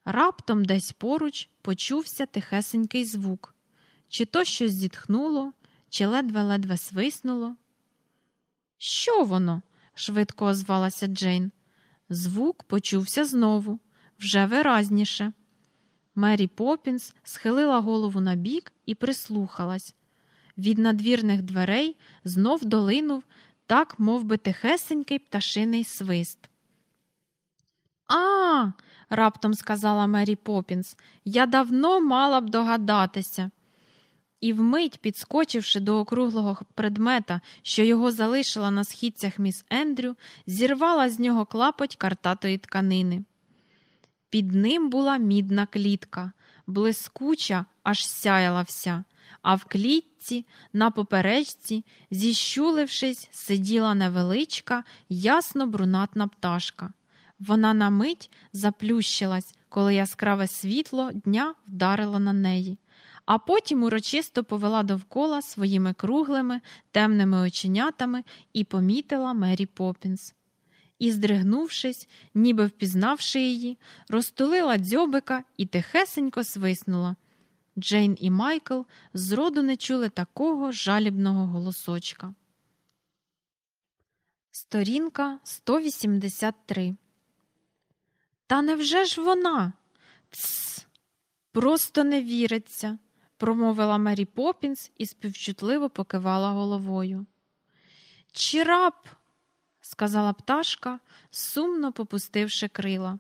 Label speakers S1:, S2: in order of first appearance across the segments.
S1: Раптом десь поруч почувся тихесенький звук. Чи то щось зітхнуло, чи ледве-ледве свиснуло. «Що воно?» – швидко озвалася Джейн. Звук почувся знову, вже виразніше. Мері Поппінс схилила голову набік і прислухалась. Від надвірних дверей знов долинув так, мов би, тихесенький пташиний свист. «А!» – раптом сказала Мері Поппінс. «Я давно мала б догадатися». І вмить, підскочивши до округлого предмета, що його залишила на східцях міс Ендрю, зірвала з нього клапоть картатої тканини. Під ним була мідна клітка, блискуча, аж сяяла вся, а в клітці, на поперечці, зіщулившись, сиділа невеличка, ясно-брунатна пташка. Вона на мить заплющилась, коли яскраве світло дня вдарило на неї, а потім урочисто повела довкола своїми круглими, темними оченятами і помітила Мері Поппінс. І, здригнувшись, ніби впізнавши її, розтулила дзьобика і тихесенько свиснула. Джейн і Майкл зроду не чули такого жалібного голосочка. Сторінка 183. «Та невже ж вона?» «Тсс! Просто не віриться!» – промовила Мері Поппінс і співчутливо покивала головою. «Чірап!» – сказала пташка, сумно попустивши крила.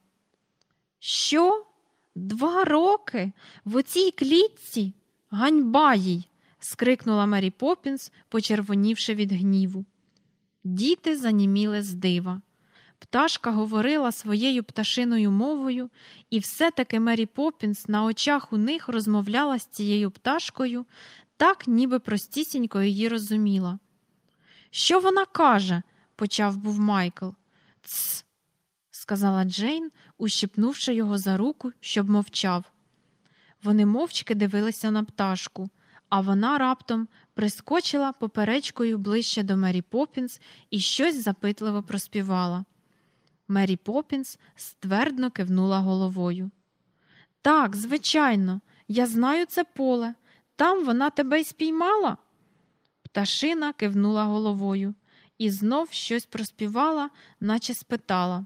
S1: «Що? 2 роки? В оцій клітці? Ганьба їй!» – скрикнула Мері Поппінс, почервонівши від гніву. Діти заніміли з дива. Пташка говорила своєю пташиною мовою, і все-таки Мері Поппінс на очах у них розмовляла з цією пташкою, так, ніби простісінько її розуміла. «Що вона каже?» – почав був Майкл. «Тсс!» – сказала Джейн, ущипнувши його за руку, щоб мовчав. Вони мовчки дивилися на пташку, а вона раптом прискочила поперечкою ближче до Мері Поппінс і щось запитливо проспівала. Мері Поппінс ствердно кивнула головою. «Так, звичайно, я знаю це поле. Там вона тебе й спіймала?» Пташина кивнула головою і знов щось проспівала, наче спитала.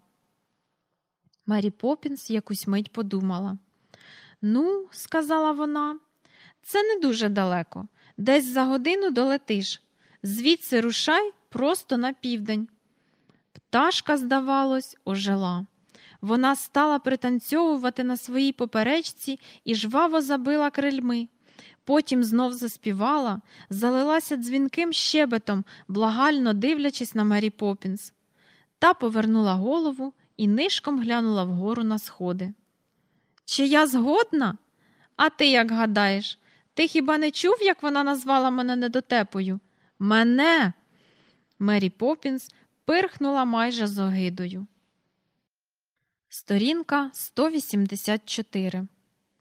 S1: Мері Поппінс якусь мить подумала. «Ну, – сказала вона, – це не дуже далеко. Десь за годину долетиш. Звідси рушай просто на південь». Пташка, здавалось, ожила. Вона стала пританцьовувати на своїй поперечці і жваво забила крильми. Потім знов заспівала, залилася дзвінким щебетом, благально дивлячись на Мері Поппінс. Та повернула голову і нишком глянула вгору на сходи. «Чи я згодна? А ти як гадаєш? Ти хіба не чув, як вона назвала мене недотепою? Мене!» Мері Поппінс пирхнула майже з огидою. Сторінка 184.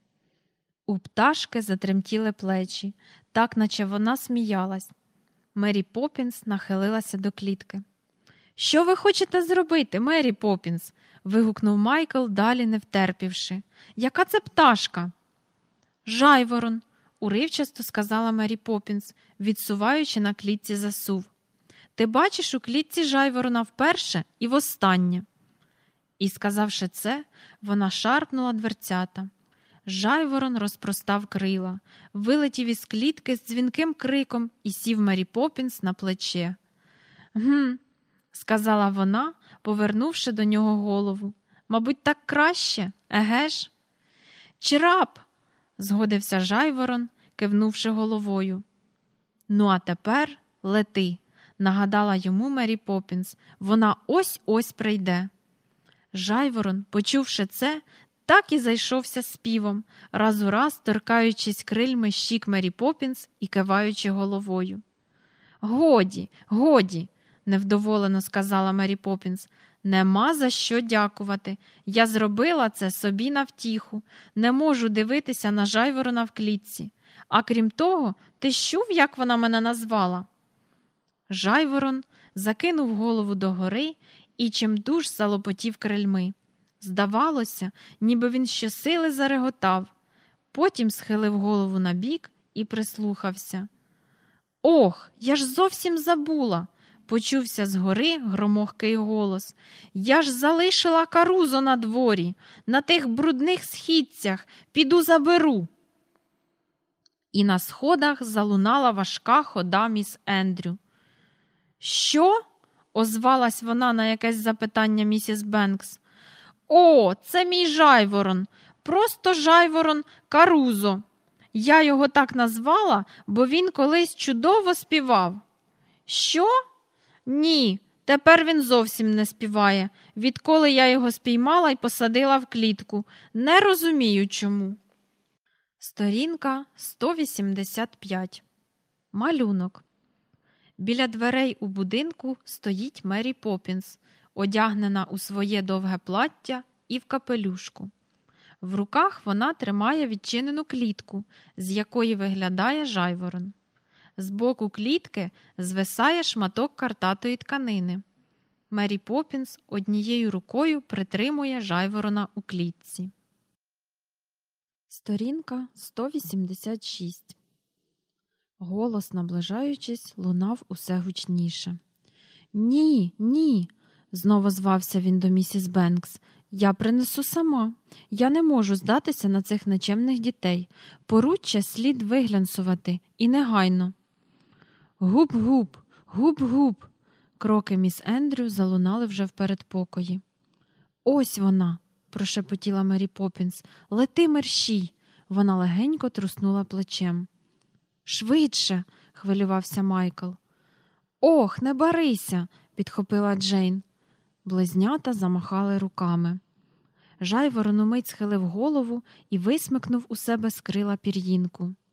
S1: У пташки затремтіли плечі, так наче вона сміялась. Мері Поппінс нахилилася до клітки. «Що ви хочете зробити, Мері Поппінс?» – вигукнув Майкл, далі не втерпівши. «Яка це пташка?» «Жайворон», – уривчасто сказала Мері Поппінс, відсуваючи на клітці засув. «Ти бачиш у клітці жайворона вперше і востаннє». І, сказавши це, вона шарпнула дверцята. Жайворон розпростав крила, вилетів із клітки з дзвінким криком і сів Мері Поппінс на плече. «Гм», – сказала вона, повернувши до нього голову. «Мабуть, так краще, еге ж?» «Чирап!» – згодився жайворон, кивнувши головою. «Ну, а тепер лети», – нагадала йому Мері Поппінс. «Вона ось-ось прийде». Жайворон, почувши це, так і зайшовся співом, раз у раз торкаючись крильми щік Мері Поппінс і киваючи головою. «Годі, годі!» – невдоволено сказала Мері Поппінс. «Нема за що дякувати. Я зробила це собі на втіху. Не можу дивитися на жайворона в клітці. А крім того, ти чув, як вона мене назвала?» Жайворон закинув голову догори і чимдуж залопотів крильми. Здавалося, ніби він щосили зареготав. Потім схилив голову набік і прислухався. «Ох, я ж зовсім забула!» – почувся згори громохкий голос. «Я ж залишила Карузо на дворі, на тих брудних східцях, піду заберу!» І на сходах залунала важка хода міс Ендрю. «Що?» – озвалась вона на якесь запитання місіс Бенкс. «О, це мій жайворон, просто жайворон Карузо. Я його так назвала, бо він колись чудово співав». «Що? Ні, тепер він зовсім не співає, відколи я його спіймала і посадила в клітку. Не розумію, чому». Сторінка 185. Малюнок. Біля дверей у будинку стоїть Мері Поппінс, одягнена у своє довге плаття і в капелюшку. В руках вона тримає відчинену клітку, з якої виглядає жайворон. Збоку клітки звисає шматок картатої тканини. Мері Поппінс однією рукою притримує жайворона у клітці. Сторінка 186. Голос, наближаючись, лунав усе гучніше. «Ні, ні!» – знову звався він до місіс Бенкс. «Я принесу сама. Я не можу здатися на цих нечемних дітей. Поруччя слід виглянцувати. І негайно». «Гуп-гуп! Гуп-гуп!» Кроки міс Ендрю залунали вже в передпокої. «Ось вона!» – прошепотіла Мері Поппінс. «Лети мерщій!» Вона легенько труснула плечем. «Швидше!» – хвилювався Майкл. «Ох, не барися!» – підхопила Джейн. Близнята замахали руками. Жайворон умить схилив голову і висмикнув у себе з крила пір'їнку.